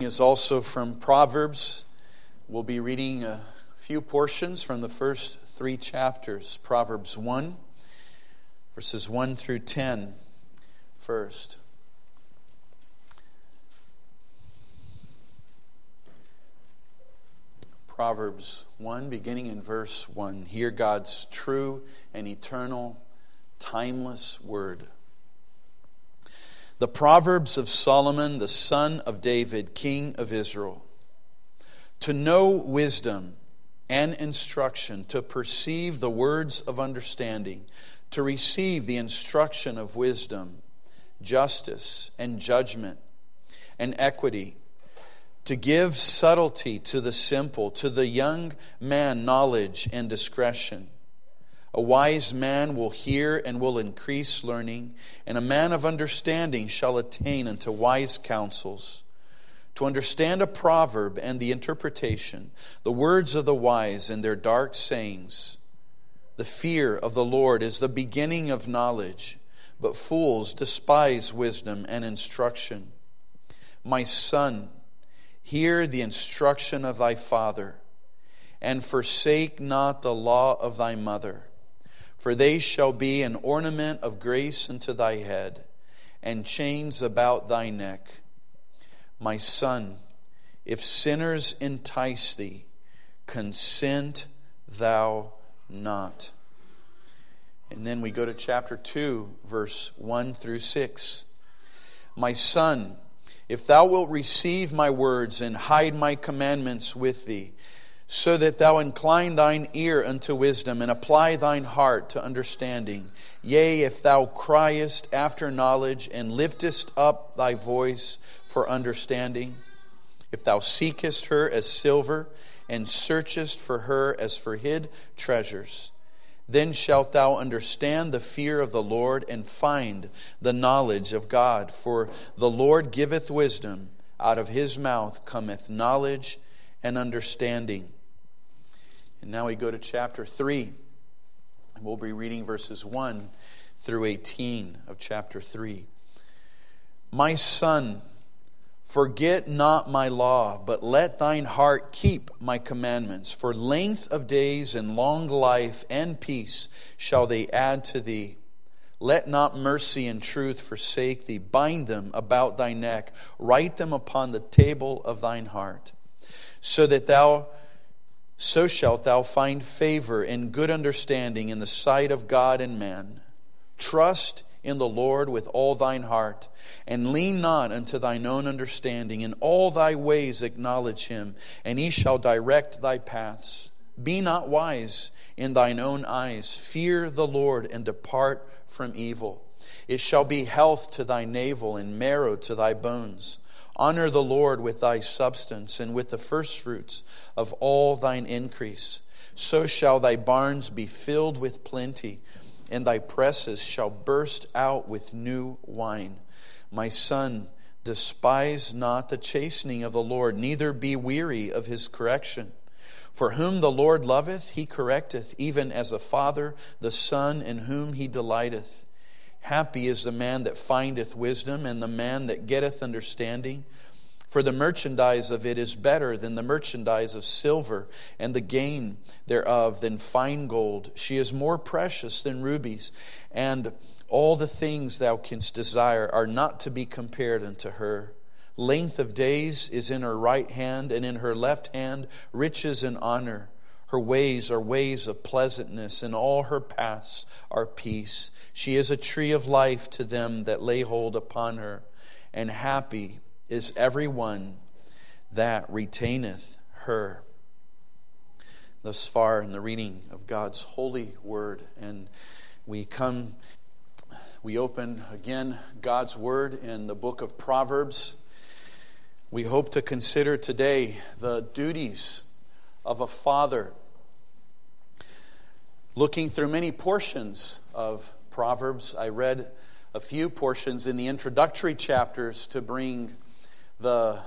is also from Proverbs. We'll be reading a few portions from the first 3 chapters. Proverbs 1, verses 1 through 10 first. Proverbs 1, beginning in verse 1. Hear God's true and eternal, timeless word. The Proverbs of Solomon, the son of David, king of Israel. To know wisdom and instruction, to perceive the words of understanding, to receive the instruction of wisdom, justice and judgment and equity, to give subtlety to the simple, to the young man knowledge and discretion. A wise man will hear and will increase learning, and a man of understanding shall attain unto wise counsels. To understand a proverb and the interpretation, the words of the wise and their dark sayings. The fear of the Lord is the beginning of knowledge, but fools despise wisdom and instruction. My son, hear the instruction of thy father, and forsake not the law of thy mother. For they shall be an ornament of grace unto thy head, and chains about thy neck. My son, if sinners entice thee, consent thou not. And then we go to chapter 2, verse 1 through 6. My son, if thou wilt receive my words and hide my commandments with thee, so that thou incline thine ear unto wisdom and apply thine heart to understanding. Yea, if thou criest after knowledge and liftest up thy voice for understanding. If thou seekest her as silver and searchest for her as for hid treasures. Then shalt thou understand the fear of the Lord and find the knowledge of God. For the Lord giveth wisdom, out of his mouth cometh knowledge and understanding. And now we go to chapter 3. And we'll be reading verses 1 through 18 of chapter 3. My son, forget not my law, but let thine heart keep my commandments. For length of days and long life and peace shall they add to thee. Let not mercy and truth forsake thee. Bind them about thy neck. Write them upon the table of thine heart. So shalt thou find favor and good understanding in the sight of God and man. Trust in the Lord with all thine heart, and lean not unto thine own understanding. In all thy ways acknowledge him, and he shall direct thy paths. Be not wise in thine own eyes. Fear the Lord and depart from evil. It shall be health to thy navel and marrow to thy bones. Honor the Lord with thy substance and with the firstfruits of all thine increase. So shall thy barns be filled with plenty, and thy presses shall burst out with new wine. My son, despise not the chastening of the Lord, neither be weary of his correction. For whom the Lord loveth, he correcteth, even as a father the son in whom he delighteth. Happy is the man that findeth wisdom, and the man that getteth understanding. For the merchandise of it is better than the merchandise of silver, and the gain thereof than fine gold. She is more precious than rubies, and all the things thou canst desire are not to be compared unto her. Length of days is in her right hand, and in her left hand riches and honor. Her ways are ways of pleasantness, and all her paths are peace. She is a tree of life to them that lay hold upon her, and happy is every one that retaineth her. Thus far in the reading of God's holy word, and we open again God's word in the book of Proverbs. We hope to consider today the duties of a father. Looking through many portions of Proverbs, I read a few portions in the introductory chapters to bring the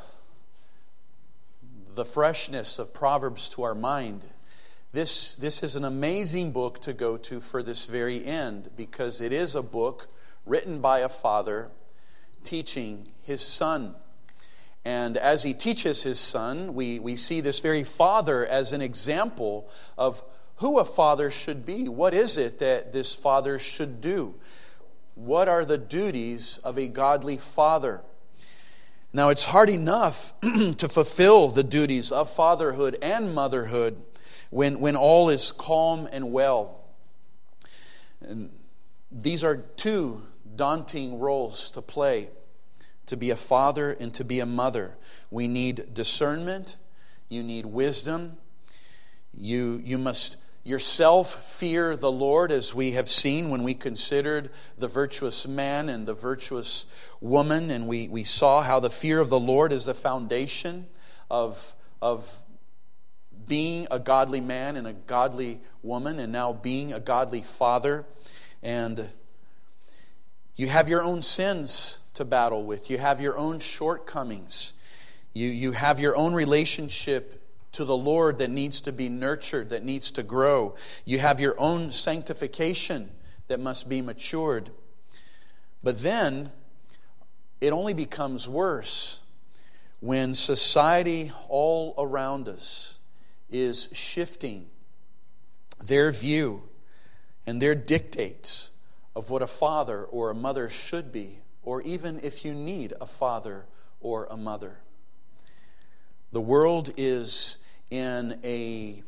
freshness of Proverbs to our mind. This is an amazing book to go to for this very end, because it is a book written by a father teaching his son. And as he teaches his son, we see this very father as an example of who a father should be. What is it that this father should do? What are the duties of a godly father? Now, it's hard enough to fulfill the duties of fatherhood and motherhood when all is calm and well. And these are two daunting roles to play, to be a father and to be a mother. We need discernment. You need wisdom. You must yourself fear the Lord, as we have seen when we considered the virtuous man and the virtuous woman, and we saw how the fear of the Lord is the foundation of being a godly man and a godly woman, and now being a godly father. And you have your own sins to battle with. You have your own shortcomings. You have your own relationship to the Lord that needs to be nurtured, that needs to grow. You have your own sanctification that must be matured. But then it only becomes worse when society all around us is shifting their view and their dictates of what a father or a mother should be, or even if you need a father or a mother. The world is in a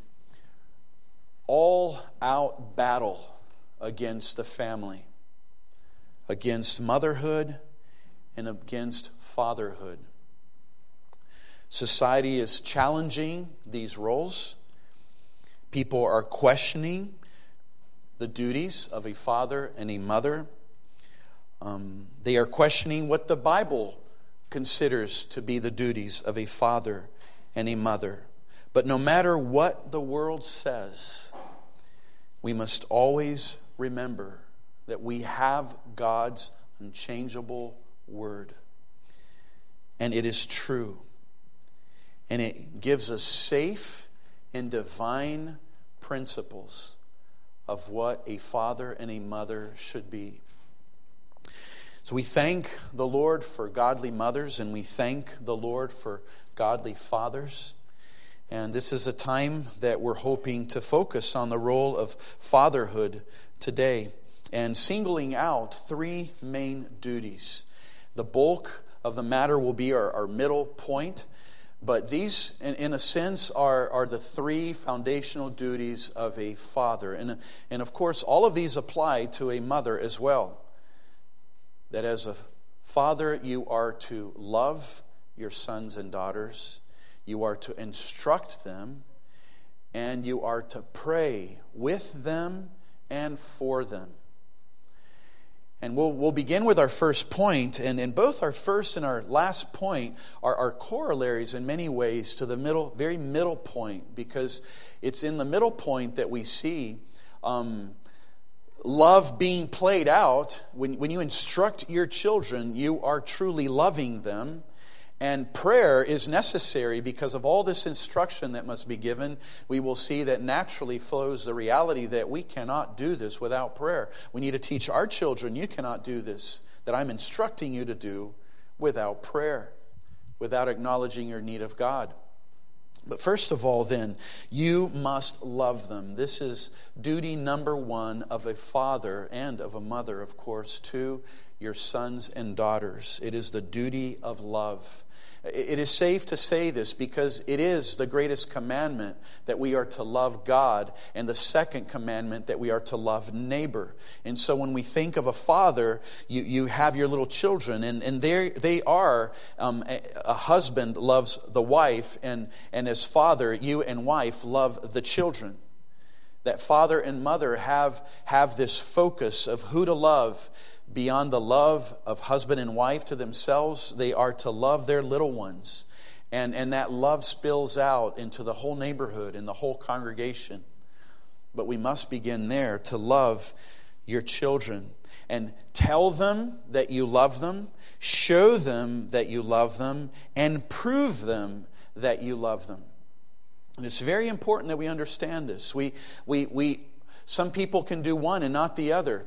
all-out battle against the family, against motherhood and against fatherhood. Society is challenging these roles. People are questioning the duties of a father and a mother. They are questioning what the Bible considers to be the duties of a father and a mother. But no matter what the world says, we must always remember that we have God's unchangeable word. And it is true. And it gives us safe and divine principles of what a father and a mother should be. So we thank the Lord for godly mothers, and we thank the Lord for godly fathers. And this is a time that we're hoping to focus on the role of fatherhood today, and singling out three main duties. The bulk of the matter will be our middle point, but these, in a sense, are the three foundational duties of a father. And of course, all of these apply to a mother as well. That as a father, you are to love your sons and daughters. You are to instruct them, and you are to pray with them and for them. And we'll begin with our first point, and both our first and our last point are corollaries in many ways to the very middle point, because it's in the middle point that we see love being played out. When you instruct your children, you are truly loving them. And prayer is necessary because of all this instruction that must be given. We will see that naturally flows the reality that we cannot do this without prayer. We need to teach our children, you cannot do this that I'm instructing you to do without prayer, without acknowledging your need of God. But first of all, then, you must love them. This is duty number one of a father and of a mother, of course, to your sons and daughters. It is the duty of love. It is safe to say this because it is the greatest commandment that we are to love God, and the second commandment that we are to love neighbor. And so when we think of a father, you have your little children, and they are, a husband loves the wife, and as father, you and wife love the children. That father and mother have this focus of who to love. Beyond the love of husband and wife to themselves, they are to love their little ones. And that love spills out into the whole neighborhood and the whole congregation. But we must begin there to love your children. And tell them that you love them, show them that you love them, and prove them that you love them. And it's very important that we understand this. Some people can do one and not the other.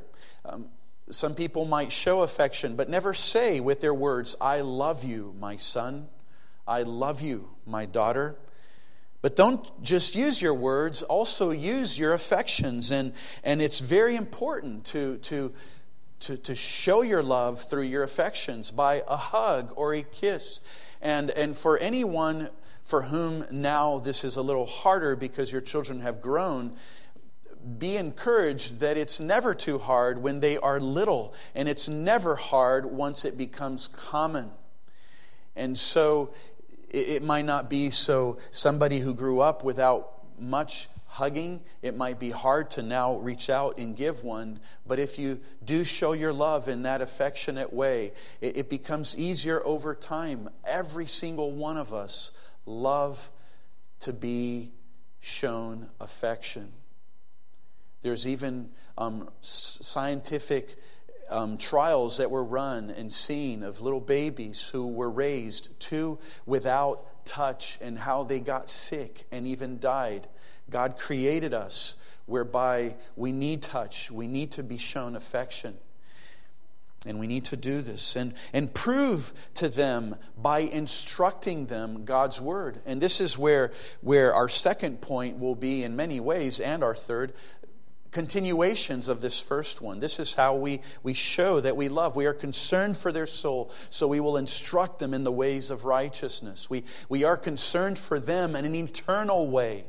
Some people might show affection, but never say with their words, I love you, my son, I love you, my daughter. But don't just use your words, also use your affections. And it's very important to show your love through your affections by a hug or a kiss. And for anyone for whom now this is a little harder because your children have grown, be encouraged that it's never too hard when they are little, and it's never hard once it becomes common. And so it might not be so somebody who grew up without much hugging, it might be hard to now reach out and give one. But if you do show your love in that affectionate way, it becomes easier over time. Every single one of us love to be shown affection. There's even scientific trials that were run and seen of little babies who were raised without touch and how they got sick and even died. God created us whereby we need touch. We need to be shown affection. And we need to do this and prove to them by instructing them God's Word. And this is where our second point will be in many ways, and our third, continuations of this first one. This is how we show that we love. We are concerned for their soul, so we will instruct them in the ways of righteousness. We are concerned for them in an eternal way.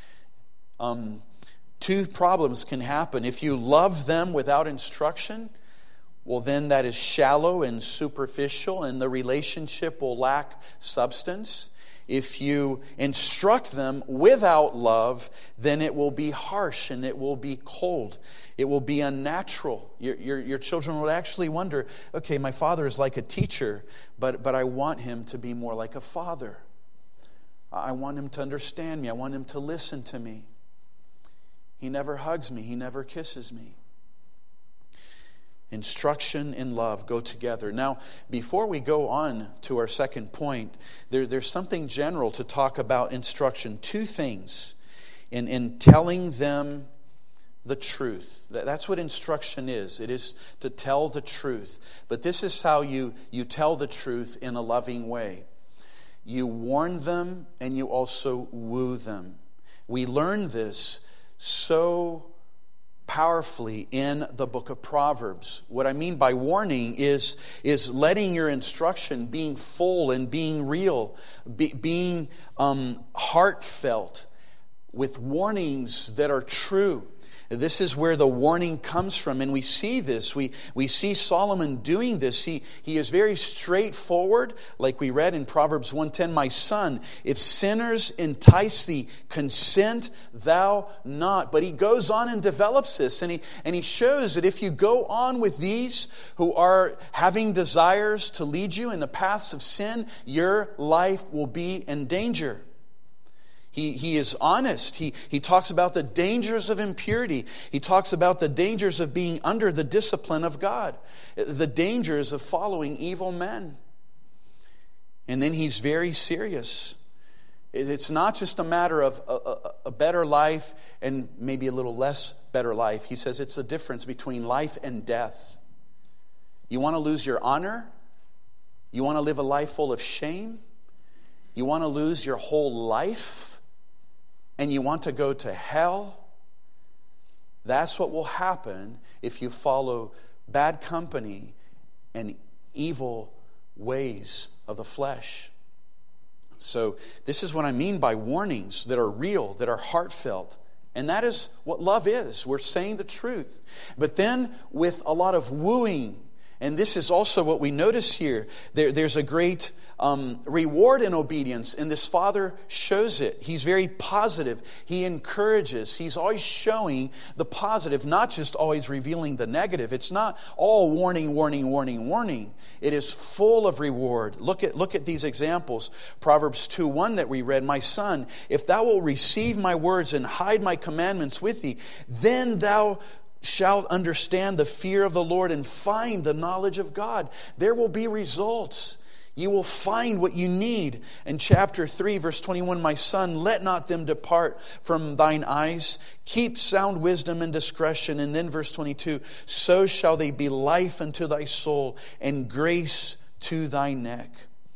Two problems can happen. If you love them without instruction, well, then that is shallow and superficial, and the relationship will lack substance. If you instruct them without love, then it will be harsh and it will be cold. It will be unnatural. Your children will actually wonder, okay, my father is like a teacher, but I want him to be more like a father. I want him to understand me. I want him to listen to me. He never hugs me. He never kisses me. Instruction and love go together. Now, before we go on to our second point, there's something general to talk about instruction. Two things in telling them the truth. That's what instruction is. It is to tell the truth. But this is how you tell the truth in a loving way. You warn them and you also woo them. We learn this so powerfully in the book of Proverbs. What I mean by warning is letting your instruction being full and being real, being heartfelt, with warnings that are true. This is where the warning comes from, and we see this. We see Solomon doing this. He is very straightforward, like we read in Proverbs 1:10, "My son, if sinners entice thee, consent thou not." But he goes on and develops this, and he shows that if you go on with these who are having desires to lead you in the paths of sin, your life will be in danger. He is honest. He talks about the dangers of impurity. He talks about the dangers of being under the discipline of God. The dangers of following evil men. And then he's very serious. It's not just a matter of a better life and maybe a little less better life. He says it's the difference between life and death. You want to lose your honor? You want to live a life full of shame? You want to lose your whole life? And you want to go to hell? That's what will happen if you follow bad company and evil ways of the flesh. So this is what I mean by warnings that are real, that are heartfelt. And that is what love is. We're saying the truth. But then with a lot of wooing. And this is also what we notice here. There's a great reward in obedience, and this father shows it. He's very positive. He encourages. He's always showing the positive, not just always revealing the negative. It's not all warning, warning, warning, warning. It is full of reward. Look at these examples. Proverbs 2:1 that we read, "My son, if thou wilt receive my words and hide my commandments with thee, then thou shalt understand the fear of the Lord and find the knowledge of God." There will be results. You will find what you need. In chapter 3, verse 21, "My son, let not them depart from thine eyes. Keep sound wisdom and discretion." And then verse 22, "So shall they be life unto thy soul and grace to thy neck."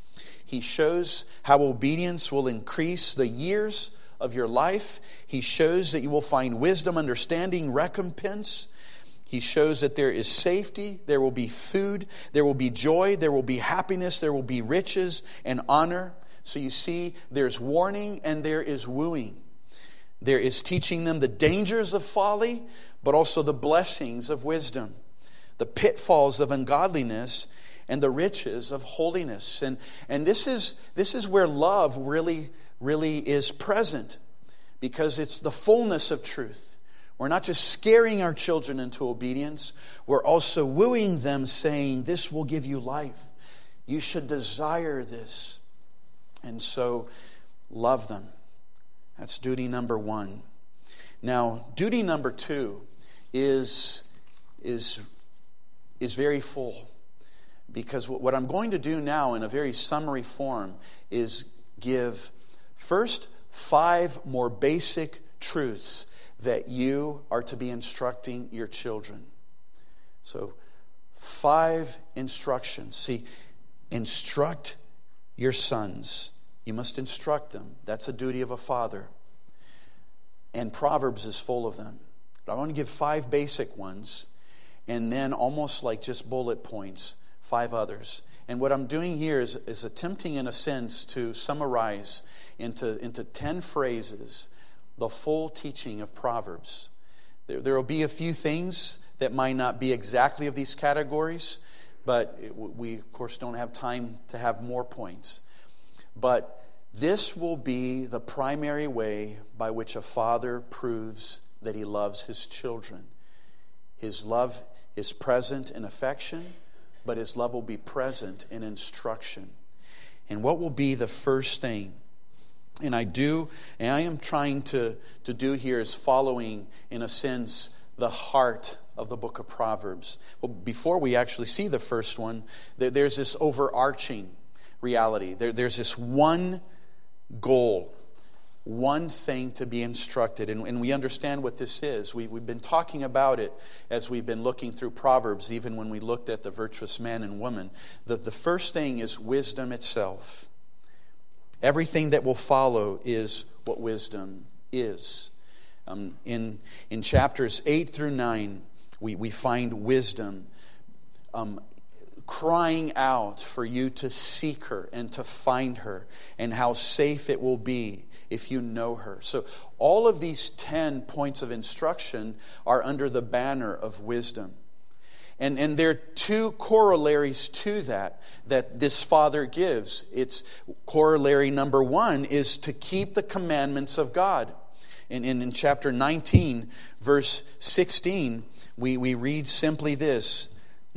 He shows how obedience will increase the years of your life. He shows that you will find wisdom, understanding, recompense. He shows that there is safety, there will be food, there will be joy, there will be happiness, there will be riches and honor. So you see, there's warning and there is wooing. There is teaching them the dangers of folly, but also the blessings of wisdom, the pitfalls of ungodliness, and the riches of holiness. And this is where love really is present, because it's the fullness of truth. We're not just scaring our children into obedience. We're also wooing them, saying, this will give you life. You should desire this. And so, love them. That's duty number 1. Now, duty number 2 is very full. Because what I'm going to do now in a very summary form is give first 5 more basic truths that you are to be instructing your children. So, 5 instructions. See, instruct your sons. You must instruct them. That's a duty of a father. And Proverbs is full of them. But I want to give 5 basic ones, and then almost like just bullet points, 5 others. And what I'm doing here is attempting, in a sense, to summarize into 10 phrases the full teaching of Proverbs. There will be a few things that might not be exactly of these categories, but we, of course, don't have time to have more points. But this will be the primary way by which a father proves that he loves his children. His love is present in affection, but his love will be present in instruction. And what will be the first thing? And I am trying to do here is following, in a sense, the heart of the book of Proverbs. Well, before we actually see the first one, there's this overarching reality. There's this one goal, one thing to be instructed. And we understand what this is. We've been talking about it as we've been looking through Proverbs, even when we looked at the virtuous man and woman. The first thing is wisdom itself. Everything that will follow is what wisdom is. In chapters 8 through 9, we find wisdom crying out for you to seek her and to find her, and how safe it will be if you know her. So all of these 10 points of instruction are under the banner of wisdom. And there are 2 corollaries to that this father gives. It's corollary number 1 is to keep the commandments of God. And in chapter 19, verse 16, we read simply this,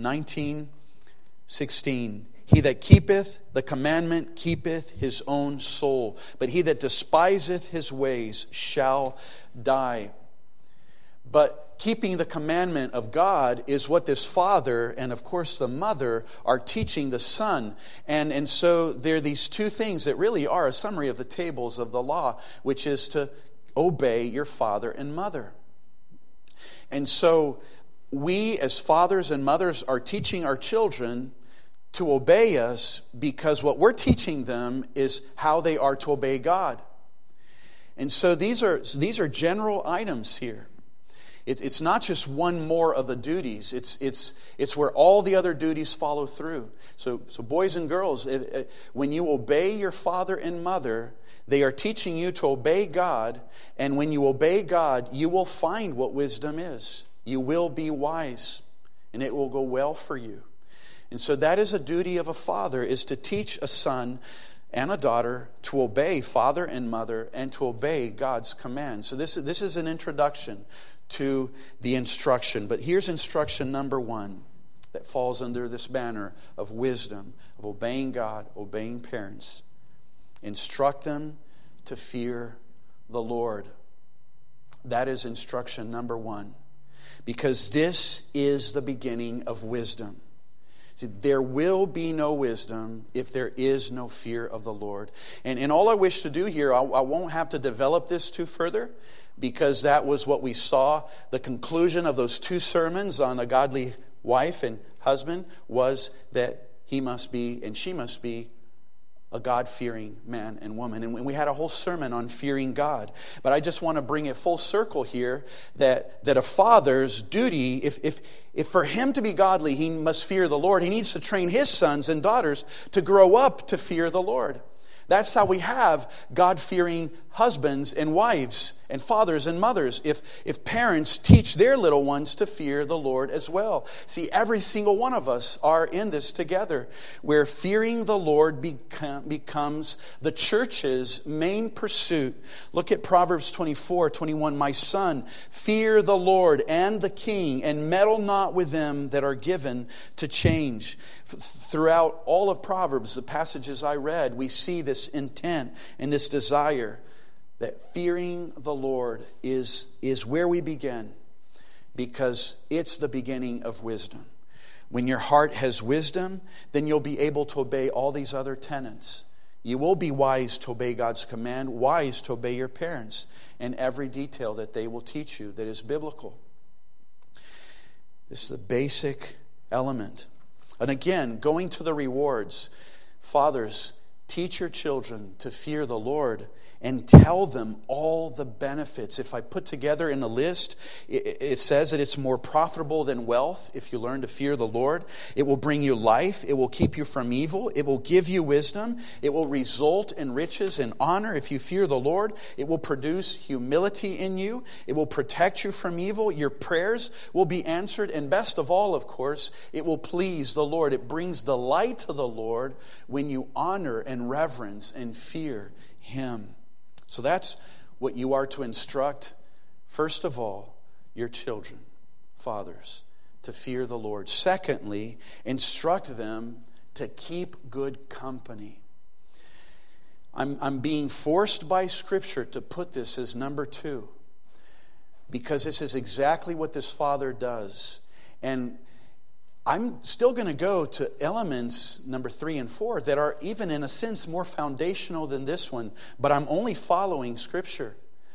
19:16. He that keepeth the commandment keepeth his own soul, but he that despiseth his ways shall die. But keeping the commandment of God is what this father and, of course, the mother are teaching the son. And so there are these 2 things that really are a summary of the tables of the law, which is to obey your father and mother. And so we, as fathers and mothers, are teaching our children to obey us because what we're teaching them is how they are to obey God. And so these are general items here. It's not just one more of the duties. It's where all the other duties follow through. So boys and girls, when you obey your father and mother, they are teaching you to obey God. And when you obey God, you will find what wisdom is. You will be wise, and it will go well for you. And so that is a duty of a father, is to teach a son and a daughter to obey father and mother and to obey God's commands. So this is an introduction to the instruction. But here's instruction number 1 that falls under this banner of wisdom, of obeying God, obeying parents. Instruct them to fear the Lord. That is instruction number 1. Because this is the beginning of wisdom. See, there will be no wisdom if there is no fear of the Lord. And all I wish to do here, I won't have to develop this too further, because that was what we saw. The conclusion of those 2 sermons on a godly wife and husband was that he must be and she must be a God-fearing man and woman. And we had a whole sermon on fearing God. But I just want to bring it full circle here that a father's duty, if for him to be godly, he must fear the Lord. He needs to train his sons and daughters to grow up to fear the Lord. That's how we have God-fearing husbands and wives and fathers and mothers. If parents teach their little ones to fear the Lord as well. See, every single one of us are in this together, where fearing the Lord becomes the church's main pursuit. Look at Proverbs 24:21. My son, fear the Lord and the king, and meddle not with them that are given to change. Throughout all of Proverbs, the passages I read, we see this intent and this desire that fearing the Lord is where we begin, because it's the beginning of wisdom. When your heart has wisdom, then you'll be able to obey all these other tenets. You will be wise to obey God's command, wise to obey your parents, and every detail that they will teach you that is biblical. This is a basic element. And again, going to the rewards, fathers, teach your children to fear the Lord and tell them all the benefits. If I put together in a list, it says that it's more profitable than wealth if you learn to fear the Lord. It will bring you life. It will keep you from evil. It will give you wisdom. It will result in riches and honor if you fear the Lord. It will produce humility in you. It will protect you from evil. Your prayers will be answered. And best of all, of course, it will please the Lord. It brings delight to the Lord when you honor and reverence and fear Him. So that's what you are to instruct, first of all, your children, fathers, to fear the Lord. Secondly, instruct them to keep good company. I'm being forced by Scripture to put this as number 2, because this is exactly what this father does. And I'm still going to go to elements number 3 and 4 that are even in a sense more foundational than this one, but I'm only following Scripture.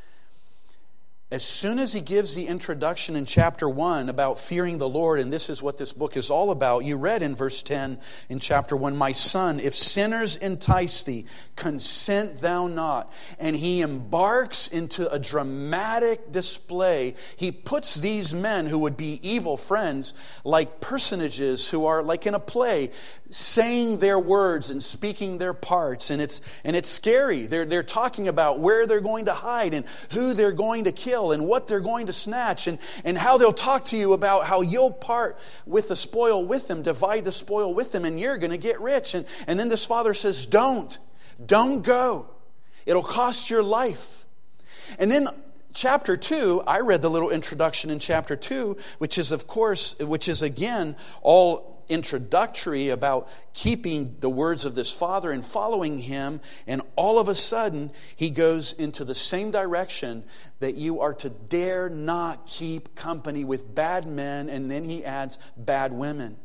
As soon as he gives the introduction in chapter 1 about fearing the Lord, and this is what this book is all about, you read in verse 10 in chapter 1, my son, if sinners entice thee, consent thou not. And he embarks into a dramatic display. He puts these men who would be evil friends like personages who are like in a play, saying their words and speaking their parts. And it's scary. They're talking about where they're going to hide and who they're going to kill and what they're going to snatch, and how they'll talk to you about how you'll part with the spoil with them, divide the spoil with them, and you're going to get rich. And then this father says, don't go. It'll cost your life. And then chapter 2, I read the little introduction in chapter 2, which is again all introductory about keeping the words of this father and following him, and all of a sudden he goes into the same direction, that you are to dare not keep company with bad men, and then he adds bad women.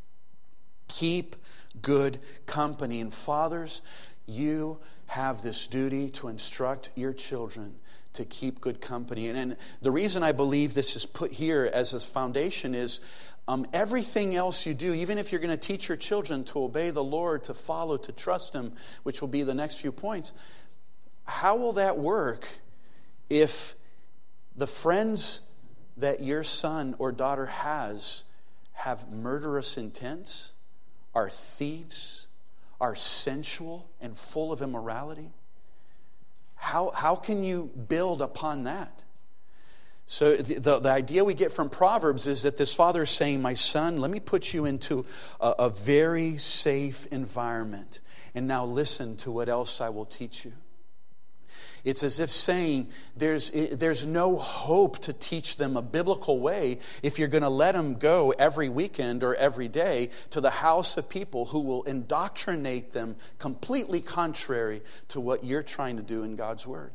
Keep good company. And fathers, you have this duty to instruct your children to keep good company. And the reason I believe this is put here as a foundation is everything else you do, even if you're going to teach your children to obey the Lord, to follow, to trust Him, which will be the next few points, how will that work if the friends that your son or daughter have murderous intents, are thieves, are sensual and full of immorality? How can you build upon that? So the idea we get from Proverbs is that this father is saying, my son, let me put you into a very safe environment. And now listen to what else I will teach you. It's as if saying there's no hope to teach them a biblical way if you're going to let them go every weekend or every day to the house of people who will indoctrinate them completely contrary to what you're trying to do in God's Word.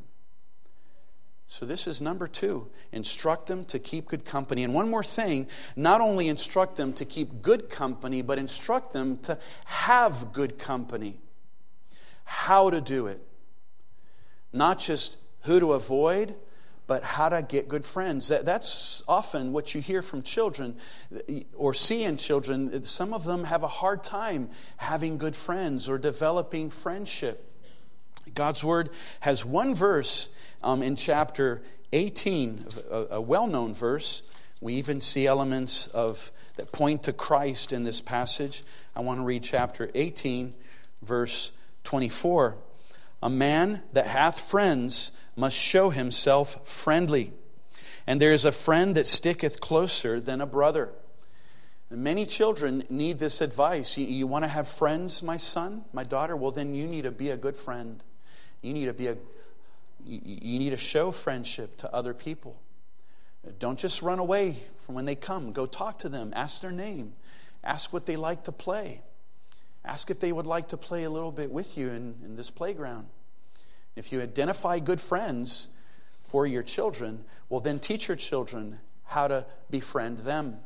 So this is number 2. Instruct them to keep good company. And one more thing, not only instruct them to keep good company, but instruct them to have good company. How to do it. Not just who to avoid, but how to get good friends. That's often what you hear from children or see in children. Some of them have a hard time having good friends or developing friendship. God's Word has one verse in chapter 18, a well-known verse. We even see elements that point to Christ in this passage. I want to read chapter 18, verse 24. A man that hath friends must show himself friendly. And there is a friend that sticketh closer than a brother. And many children need this advice. You want to have friends, my son, my daughter? Well, then you need to be a good friend. You need to show friendship to other people. Don't just run away from when they come. Go talk to them. Ask their name. Ask what they like to play. Ask if they would like to play a little bit with you in this playground. If you identify good friends for your children, well, then teach your children how to befriend them.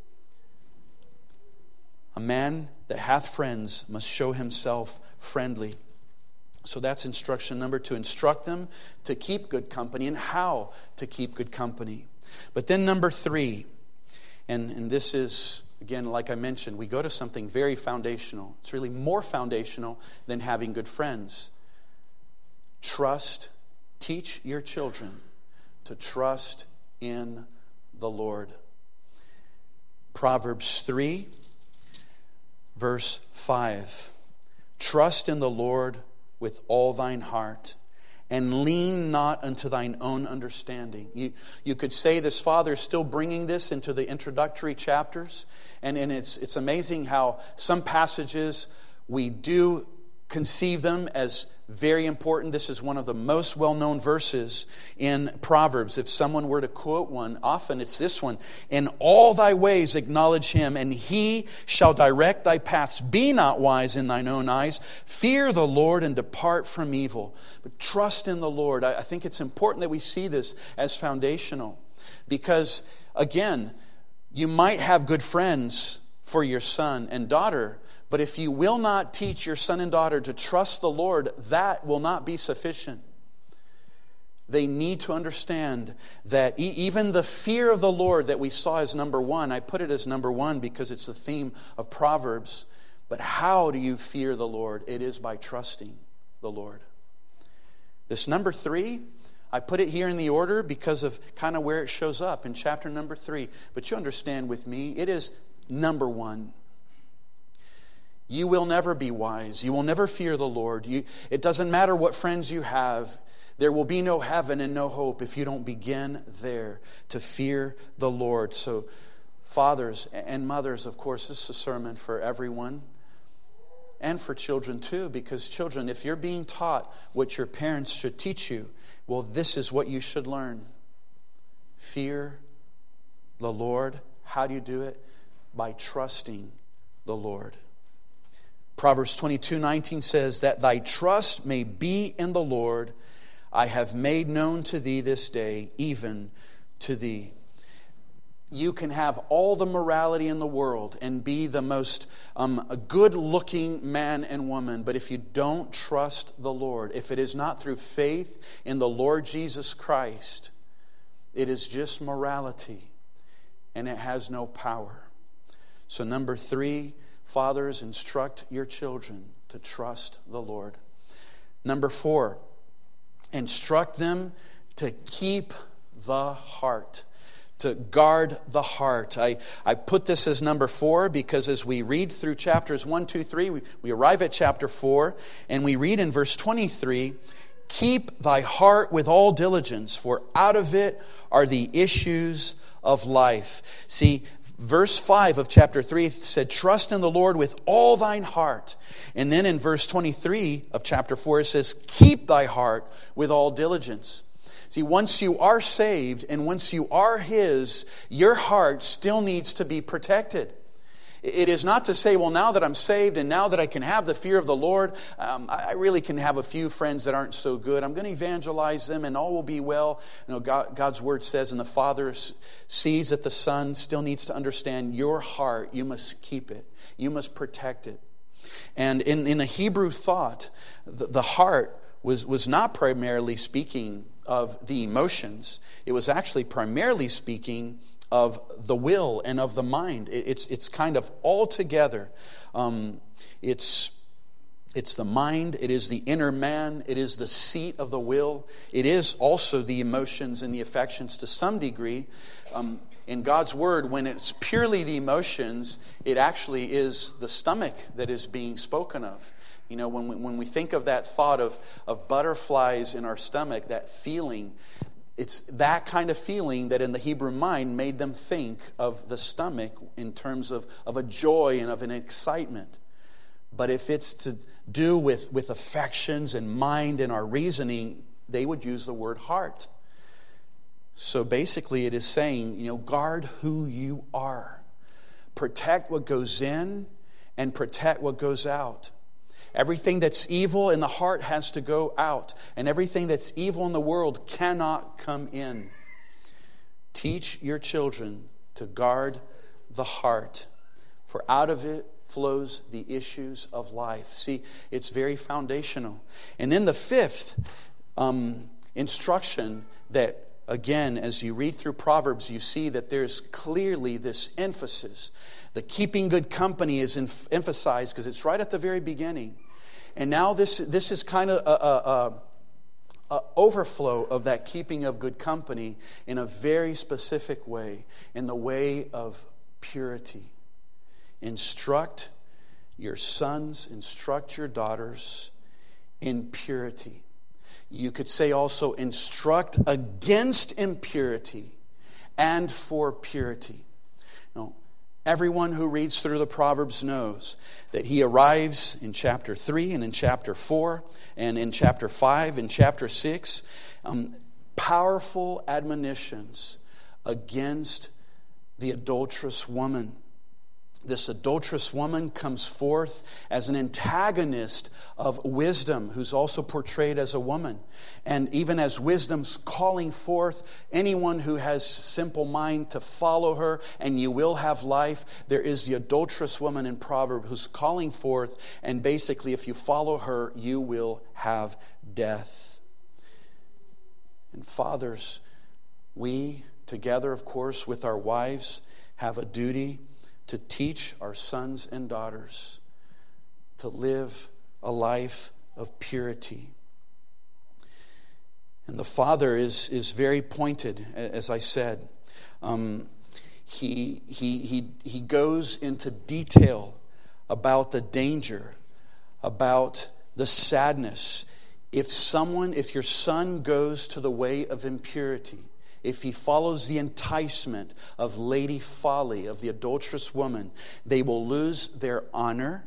A man that hath friends must show himself friendly. So that's instruction number 2. Instruct them to keep good company and how to keep good company. But then number 3, and this is, again, like I mentioned, we go to something very foundational. It's really more foundational than having good friends. Teach your children to trust in the Lord. Proverbs 3, verse 5. Trust in the Lord with all thine heart, and lean not unto thine own understanding. You could say this father is still bringing this into the introductory chapters, and it's amazing how some passages we do conceive them as very important. This is one of the most well-known verses in Proverbs. If someone were to quote one, often it's this one. In all thy ways acknowledge him, and he shall direct thy paths. Be not wise in thine own eyes. Fear the Lord and depart from evil. But trust in the Lord. I think it's important that we see this as foundational. Because, again, you might have good friends for your son and daughter, but if you will not teach your son and daughter to trust the Lord, that will not be sufficient. They need to understand that even the fear of the Lord that we saw as number 1, I put it as number 1 because it's the theme of Proverbs. But how do you fear the Lord? It is by trusting the Lord. This number 3, I put it here in the order because of kind of where it shows up in chapter number 3. But you understand with me, it is number 1. You will never be wise. You will never fear the Lord. It doesn't matter what friends you have. There will be no heaven and no hope if you don't begin there to fear the Lord. So fathers and mothers, of course, this is a sermon for everyone and for children too, because children, if you're being taught what your parents should teach you, well, this is what you should learn. Fear the Lord. How do you do it? By trusting the Lord. Proverbs 22:19 says, that thy trust may be in the Lord. I have made known to thee this day, even to thee. You can have all the morality in the world and be the most good-looking man and woman, but if you don't trust the Lord, if it is not through faith in the Lord Jesus Christ, it is just morality, and it has no power. So number 3, fathers, instruct your children to trust the Lord. Number 4, instruct them to keep the heart, to guard the heart. I put this as number 4 because as we read through chapters 1, 2, 3, we arrive at chapter 4, and we read in verse 23, keep thy heart with all diligence, for out of it are the issues of life. See, verse 5 of chapter 3 said, trust in the Lord with all thine heart. And then in verse 23 of chapter 4 it says, keep thy heart with all diligence. See, once you are saved and once you are His, your heart still needs to be protected. It is not to say, well, now that I'm saved and now that I can have the fear of the Lord, I really can have a few friends that aren't so good. I'm going to evangelize them and all will be well. You know, God's Word says, and the Father sees that the Son still needs to understand your heart. You must keep it. You must protect it. And in the Hebrew thought, the heart was not primarily speaking of the emotions. It was actually primarily speaking of the will and of the mind. It's kind of all together. It's the mind, it is the inner man, it is the seat of the will. It is also the emotions and the affections to some degree. In God's Word, when it's purely the emotions, it actually is the stomach that is being spoken of. You know, when we think of that thought of butterflies in our stomach, that feeling, it's that kind of feeling that in the Hebrew mind made them think of the stomach in terms of a joy and of an excitement. But if it's to do with affections and mind and our reasoning, they would use the word heart. So basically it is saying, guard who you are. Protect what goes in and protect what goes out. Everything that's evil in the heart has to go out, and everything that's evil in the world cannot come in. Teach your children to guard the heart, for out of it flows the issues of life. See, it's very foundational. And then the fifth instruction that, again, as you read through Proverbs, you see that there's clearly this emphasis. The keeping good company is emphasized because it's right at the very beginning. And now this is kind of a overflow of that keeping of good company in a very specific way, in the way of purity. Instruct your sons, instruct your daughters in purity. You could say also instruct against impurity and for purity. Now, everyone who reads through the Proverbs knows that he arrives in chapter 3 and in chapter 4 and in chapter 5 and chapter 6. Powerful admonitions against the adulterous woman. This adulterous woman comes forth as an antagonist of wisdom, who's also portrayed as a woman. And even as wisdom's calling forth anyone who has simple mind to follow her, and you will have life, there is the adulterous woman in Proverbs who's calling forth, and basically if you follow her, you will have death. And fathers, we, together of course with our wives, have a duty to teach our sons and daughters to live a life of purity. And the father is very pointed, as I said. He goes into detail about the danger, about the sadness. If your son goes to the way of impurity, if he follows the enticement of Lady Folly, of the adulterous woman, they will lose their honor,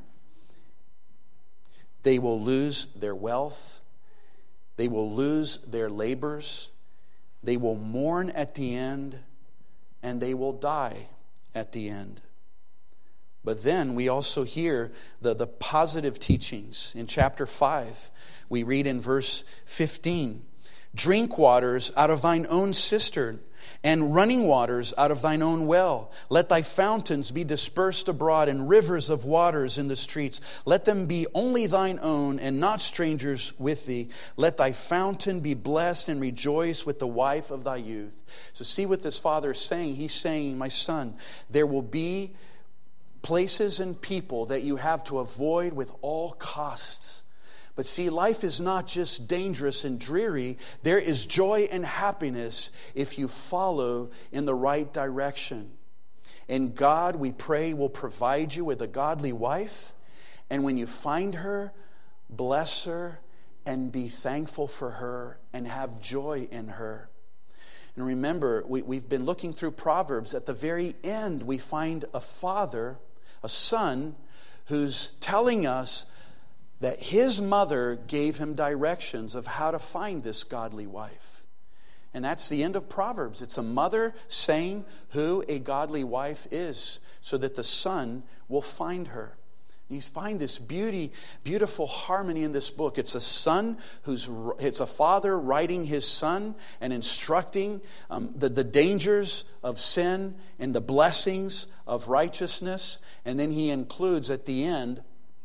they will lose their wealth, they will lose their labors, they will mourn at the end, and they will die at the end. But then we also hear the positive teachings. In chapter 5, we read in verse 15, drink waters out of thine own cistern, and running waters out of thine own well. Let thy fountains be dispersed abroad, and rivers of waters in the streets. Let them be only thine own, and not strangers with thee. Let thy fountain be blessed, and rejoice with the wife of thy youth. So see what this father is saying. He's saying, my son, there will be places and people that you have to avoid with all costs. But see, life is not just dangerous and dreary. There is joy and happiness if you follow in the right direction. And God, we pray, will provide you with a godly wife. And when you find her, bless her and be thankful for her and have joy in her. And remember, we've been looking through Proverbs. At the very end, we find a father, a son, who's telling us that his mother gave him directions of how to find this godly wife. And that's the end of Proverbs. It's a mother saying who a godly wife is, so that the son will find her. You find this beautiful harmony in this book. It's a son it's a father writing his son and instructing the dangers of sin and the blessings of righteousness. And then he includes at the end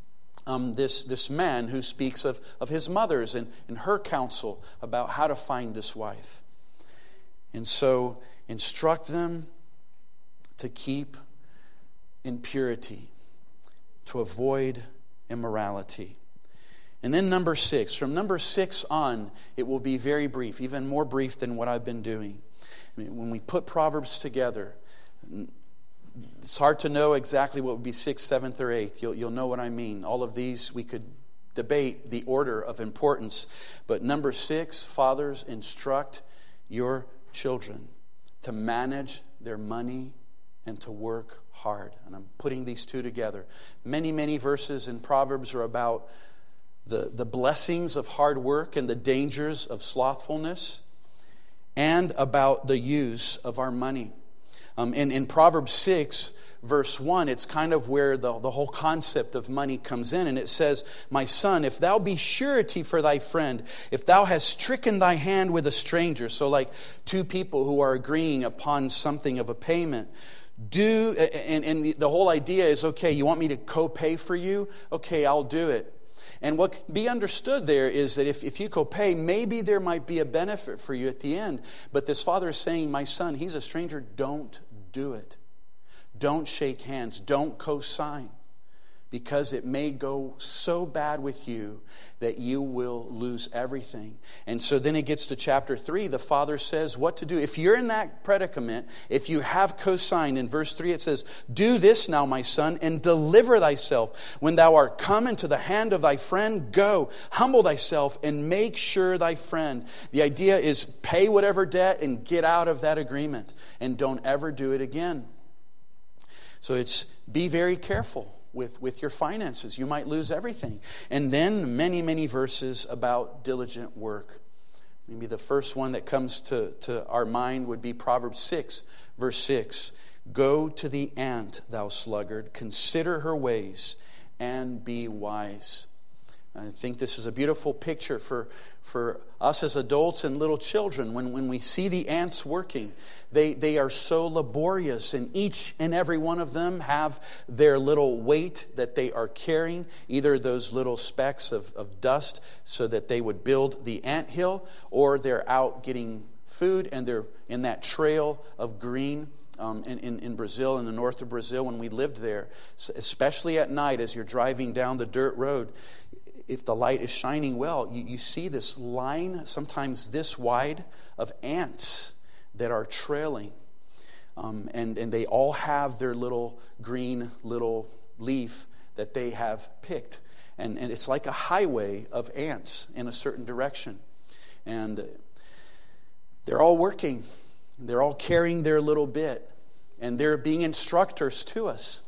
this man who speaks of his mother's and her counsel about how to find this wife. And so instruct them to keep in purity, to avoid immorality. And then number 6. From number 6 on, it will be very brief, even more brief than what I've been doing. I mean, when we put Proverbs together, it's hard to know exactly what would be 6th, 7th, or 8th. You'll know what I mean. All of these, we could debate the order of importance. But number 6, fathers, instruct your children to manage their money and to work hard. And I'm putting these two together. Many, many verses in Proverbs are about the blessings of hard work and the dangers of slothfulness, and about the use of our money. In Proverbs 6, verse 1, it's kind of where the whole concept of money comes in. And it says, "My son, if thou be surety for thy friend, if thou hast stricken thy hand with a stranger," so like two people who are agreeing upon something of a payment, and the whole idea is, okay, you want me to co-pay for you? Okay, I'll do it. And what can be understood there is that if you co-pay, maybe there might be a benefit for you at the end. But this father is saying, "My son, he's a stranger, don't do it. Don't shake hands. Don't co-sign. Because it may go so bad with you that you will lose everything." And so then it gets to chapter 3. The father says what to do. If you're in that predicament, if you have co-signed, in verse 3 it says, "Do this now, my son, and deliver thyself. When thou art come into the hand of thy friend, go, humble thyself, and make sure thy friend." The idea is pay whatever debt and get out of that agreement. And don't ever do it again. So it's be very careful with your finances. You might lose everything. And then many, many verses about diligent work. Maybe the first one that comes to our mind would be Proverbs 6, verse 6. "Go to the ant, thou sluggard, consider her ways, and be wise." I think this is a beautiful picture for us as adults and little children. When we see the ants working, they are so laborious, and each and every one of them have their little weight that they are carrying, either those little specks of dust so that they would build the anthill, or they're out getting food and they're in that trail of green. In Brazil, in the north of Brazil, when we lived there, especially at night as you're driving down the dirt road, if the light is shining well, you see this line, sometimes this wide, of ants that are trailing. And they all have their little green little leaf that they have picked. And it's like a highway of ants in a certain direction. And they're all working. They're all carrying their little bit. And they're being instructors to us.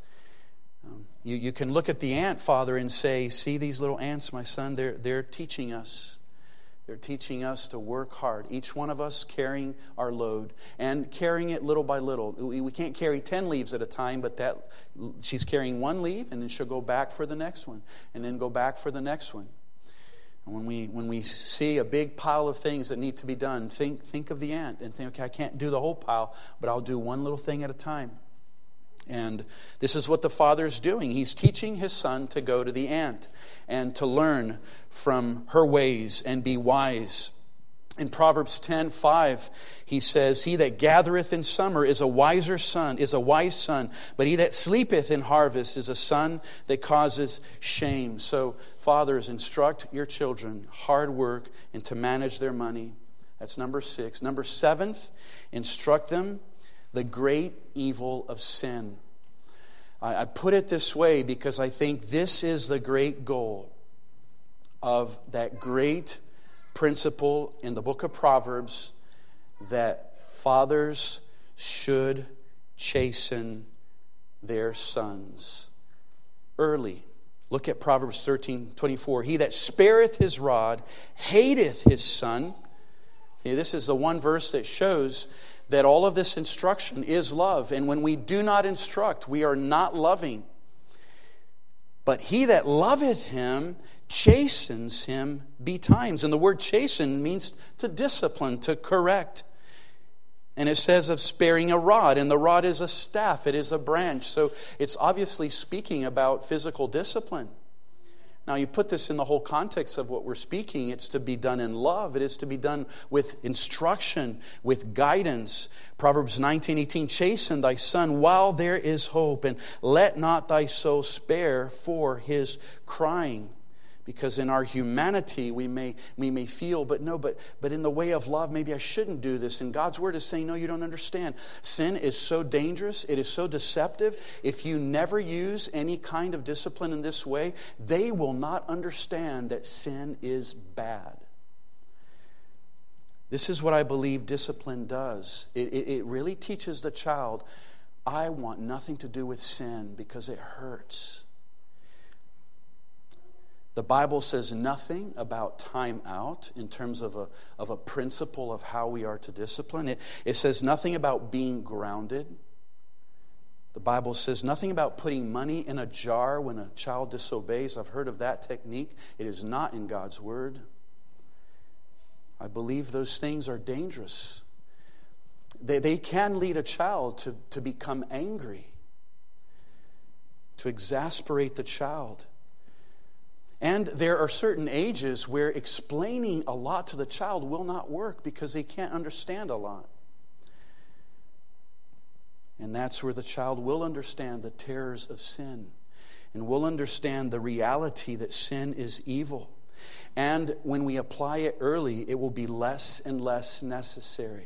You can look at the ant, Father, and say, "See these little ants, my son? They're teaching us. They're teaching us to work hard. Each one of us carrying our load and carrying it little by little. We can't carry 10 leaves at a time, but she's carrying one leaf, and then she'll go back for the next one, and then go back for the next one. And when we see a big pile of things that need to be done, think of the ant and think, okay, I can't do the whole pile, but I'll do one little thing at a time. And this is what the Father's doing. He's teaching his son to go to the ant and to learn from her ways and be wise. In Proverbs 10:5, he says, "He that gathereth in summer is a wise son, but he that sleepeth in harvest is a son that causes shame." So, fathers, instruct your children hard work and to manage their money. That's number 6. Number 7, instruct them the great evil of sin. I put it this way because I think this is the great goal of that great principle in the book of Proverbs, that fathers should chasten their sons early. Look at Proverbs 13:24. "He that spareth his rod hateth his son." This is the one verse that shows that all of this instruction is love. And when we do not instruct, we are not loving. "But he that loveth him chastens him betimes." And the word chasten means to discipline, to correct. And it says of sparing a rod, and the rod is a staff, it is a branch. So it's obviously speaking about physical discipline. Now, you put this in the whole context of what we're speaking. It's to be done in love. It is to be done with instruction, with guidance. Proverbs 19:18, chasten thy son while there is hope, and let not thy soul spare for his crying. Because in our humanity, we may feel, but in the way of love, maybe I shouldn't do this. And God's word is saying, no, you don't understand. Sin is so dangerous. It is so deceptive. If you never use any kind of discipline in this way, they will not understand that sin is bad. This is what I believe discipline does. It really teaches the child, I want nothing to do with sin because it hurts. The Bible says nothing about time out in terms of a principle of how we are to discipline. It says nothing about being grounded. The Bible says nothing about putting money in a jar when a child disobeys. I've heard of that technique. It is not in God's word. I believe those things are dangerous. They can lead a child to become angry, to exasperate the child. And there are certain ages where explaining a lot to the child will not work because they can't understand a lot. And that's where the child will understand the terrors of sin and will understand the reality that sin is evil. And when we apply it early, it will be less and less necessary.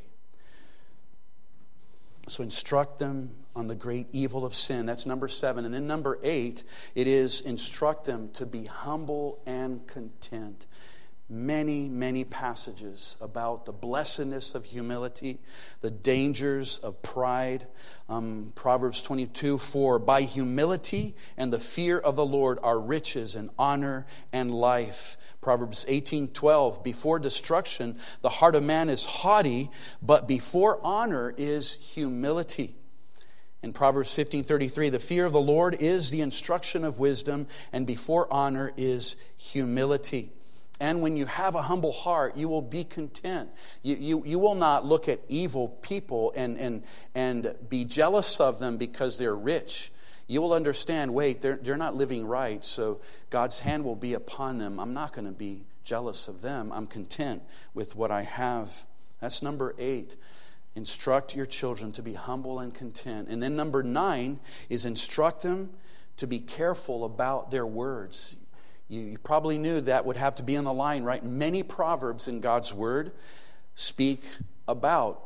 So instruct them on the great evil of sin. That's number 7. And then number 8, it is instruct them to be humble and content. Many, many passages about the blessedness of humility, the dangers of pride. Proverbs 22:4, by humility and the fear of the Lord are riches and honor and life. Proverbs 18:12, before destruction, the heart of man is haughty, but before honor is humility. In Proverbs 15:33, the fear of the Lord is the instruction of wisdom, and before honor is humility. And when you have a humble heart, you will be content. You will not look at evil people and be jealous of them because they're rich. You will understand, wait, they're not living right, so God's hand will be upon them. I'm not going to be jealous of them. I'm content with what I have. That's number 8. Instruct your children to be humble and content. And then number 9 is instruct them to be careful about their words. You probably knew that would have to be on the line, right? Many proverbs in God's word speak about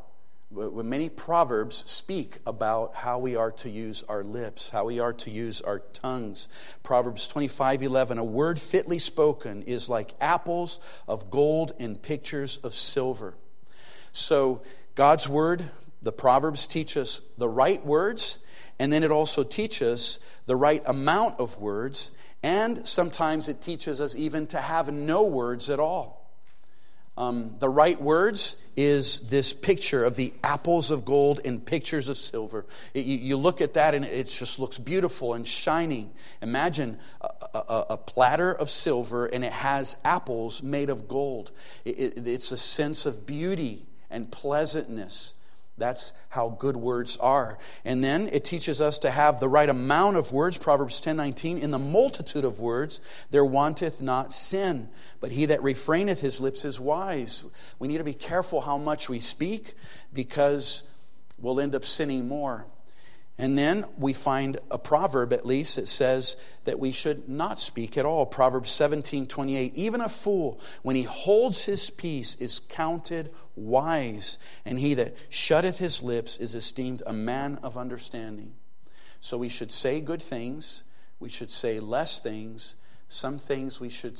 how we are to use our lips, how we are to use our tongues. Proverbs 25:11, a word fitly spoken is like apples of gold in pictures of silver. So God's word, the Proverbs teach us the right words, and then it also teaches the right amount of words, and sometimes it teaches us even to have no words at all. The right words is this picture of the apples of gold and pictures of silver. You look at that and it just looks beautiful and shining. Imagine a platter of silver and it has apples made of gold. It's a sense of beauty and pleasantness. That's how good words are. And then it teaches us to have the right amount of words. Proverbs 10:19, in the multitude of words there wanteth not sin, but he that refraineth his lips is wise. We need to be careful how much we speak because we'll end up sinning more. And then we find a proverb, at least, that says that we should not speak at all. Proverbs 17:28, even a fool, when he holds his peace, is counted wise, and he that shutteth his lips is esteemed a man of understanding. So we should say good things. We should say less things. Sometimes we should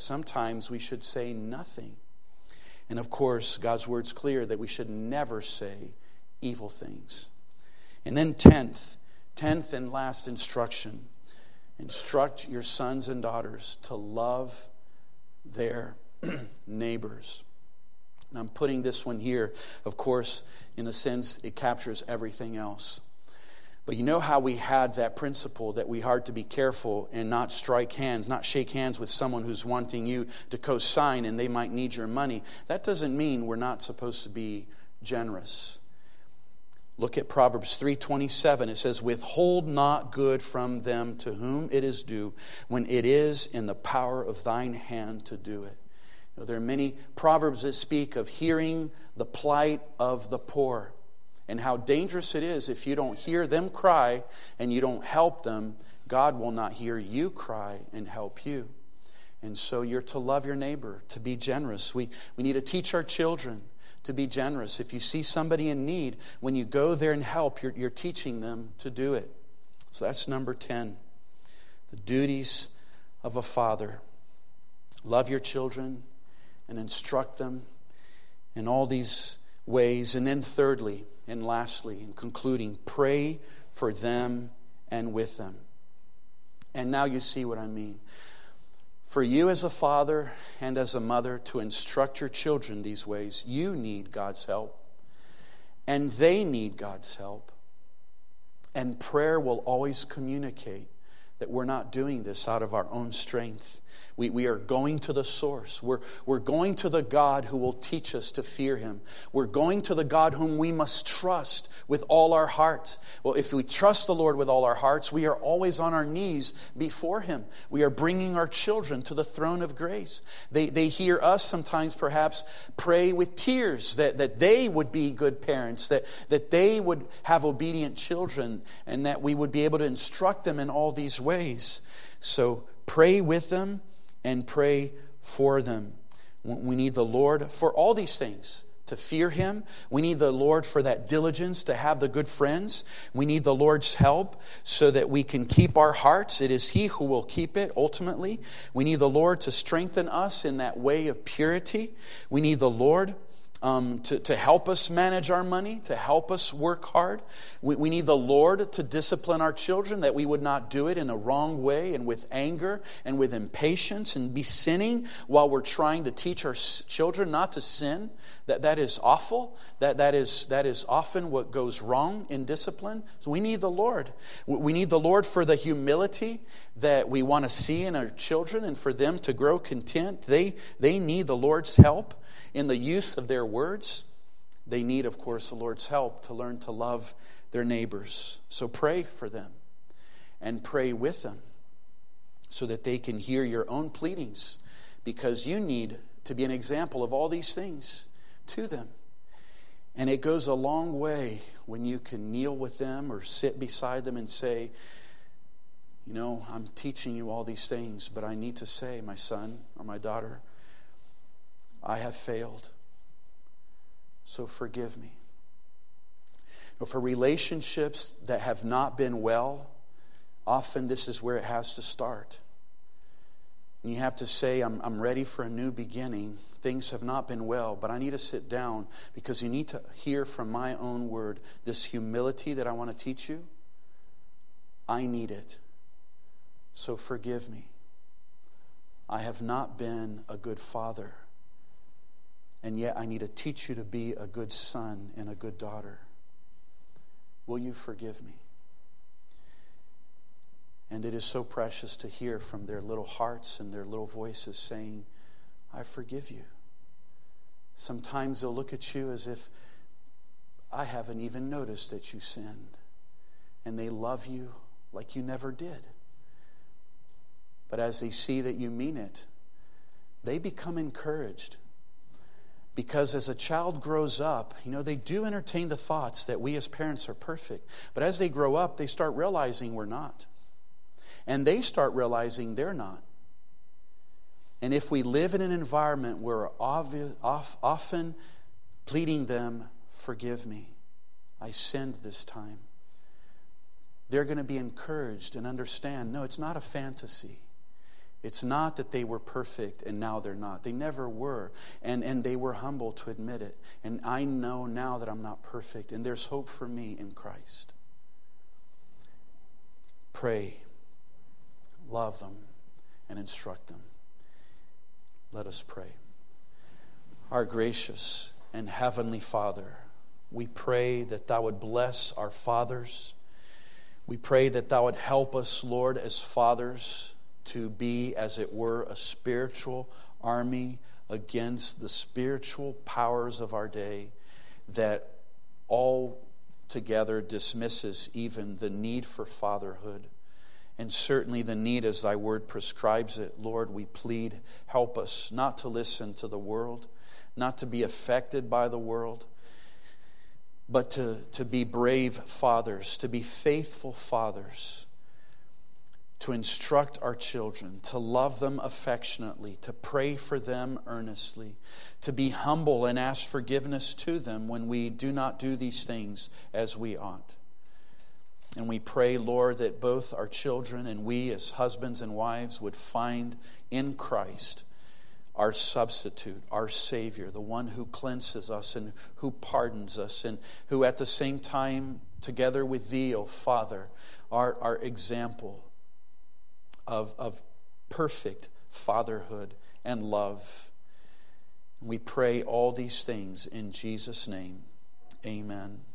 say nothing. And of course, God's word's clear that we should never say evil things. And then 10th and last instruction. Instruct your sons and daughters to love their neighbors. And I'm putting this one here. Of course, in a sense, it captures everything else. But you know how we had that principle that we are to be careful and not shake hands with someone who's wanting you to co-sign and they might need your money. That doesn't mean we're not supposed to be generous. Look at Proverbs 3:27. It says, "Withhold not good from them to whom it is due, when it is in the power of thine hand to do it." You know, there are many proverbs that speak of hearing the plight of the poor and how dangerous it is if you don't hear them cry and you don't help them. God will not hear you cry and help you. And so you're to love your neighbor, to be generous. We need to teach our children to be generous. If you see somebody in need, when you go there and help, you're teaching them to do it. So that's number 10. The duties of a father. Love your children and instruct them in all these ways. And then thirdly and lastly, in concluding, pray for them and with them. And now you see what I mean. For you as a father and as a mother to instruct your children these ways, you need God's help. And they need God's help. And prayer will always communicate that we're not doing this out of our own strength. We are going to the source. We're going to the God who will teach us to fear Him. We're going to the God whom we must trust with all our hearts. Well, if we trust the Lord with all our hearts, we are always on our knees before Him. We are bringing our children to the throne of grace. They hear us sometimes perhaps pray with tears that they would be good parents, that they would have obedient children, and that we would be able to instruct them in all these ways. So pray with them and pray for them. We need the Lord for all these things, to fear Him. We need the Lord for that diligence, to have the good friends. We need the Lord's help so that we can keep our hearts. It is He who will keep it ultimately. We need the Lord to strengthen us in that way of purity. We need the Lord to help us manage our money, to help us work hard. We need the Lord to discipline our children, that we would not do it in a wrong way and with anger and with impatience and be sinning while we're trying to teach our children not to sin. That is awful. That is often what goes wrong in discipline. So we need the Lord. We need the Lord for the humility that we want to see in our children and for them to grow content. They need the Lord's help in the use of their words. They need, of course, the Lord's help to learn to love their neighbors. So pray for them and pray with them so that they can hear your own pleadings, because you need to be an example of all these things to them. And it goes a long way when you can kneel with them or sit beside them and say, you know, I'm teaching you all these things, but I need to say, my son or my daughter, I have failed, so forgive me. But for relationships that have not been well, often this is where it has to start. And you have to say, I'm ready for a new beginning. Things have not been well, but I need to sit down, because you need to hear from my own word this humility that I want to teach you. I need it, so forgive me. I have not been a good father, and yet I need to teach you to be a good son and a good daughter. Will you forgive me? And it is so precious to hear from their little hearts and their little voices saying, I forgive you. Sometimes they'll look at you as if, I haven't even noticed that you sinned. And they love you like you never did. But as they see that you mean it, they become encouraged. Because as a child grows up, you know, they do entertain the thoughts that we as parents are perfect. But as they grow up, they start realizing we're not. And they start realizing they're not. And if we live in an environment where we're often pleading them, forgive me, I sinned this time, they're going to be encouraged and understand, no, it's not a fantasy. It's not that they were perfect and now they're not. They never were. And they were humble to admit it. And I know now that I'm not perfect, and there's hope for me in Christ. Pray, love them, and instruct them. Let us pray. Our gracious and heavenly Father, we pray that Thou would bless our fathers. We pray that Thou would help us, Lord, as fathers, to be, as it were, a spiritual army against the spiritual powers of our day that all together dismisses even the need for fatherhood, and certainly the need as thy word prescribes it. Lord, we plead, help us not to listen to the world, not to be affected by the world, but to be brave fathers, to be faithful fathers, to instruct our children, to love them affectionately, to pray for them earnestly, to be humble and ask forgiveness to them when we do not do these things as we ought. And we pray, Lord, that both our children and we as husbands and wives would find in Christ our substitute, our Savior, the one who cleanses us and who pardons us, and who at the same time, together with Thee, O Father, are our example of perfect fatherhood and love. We pray all these things in Jesus' name. Amen.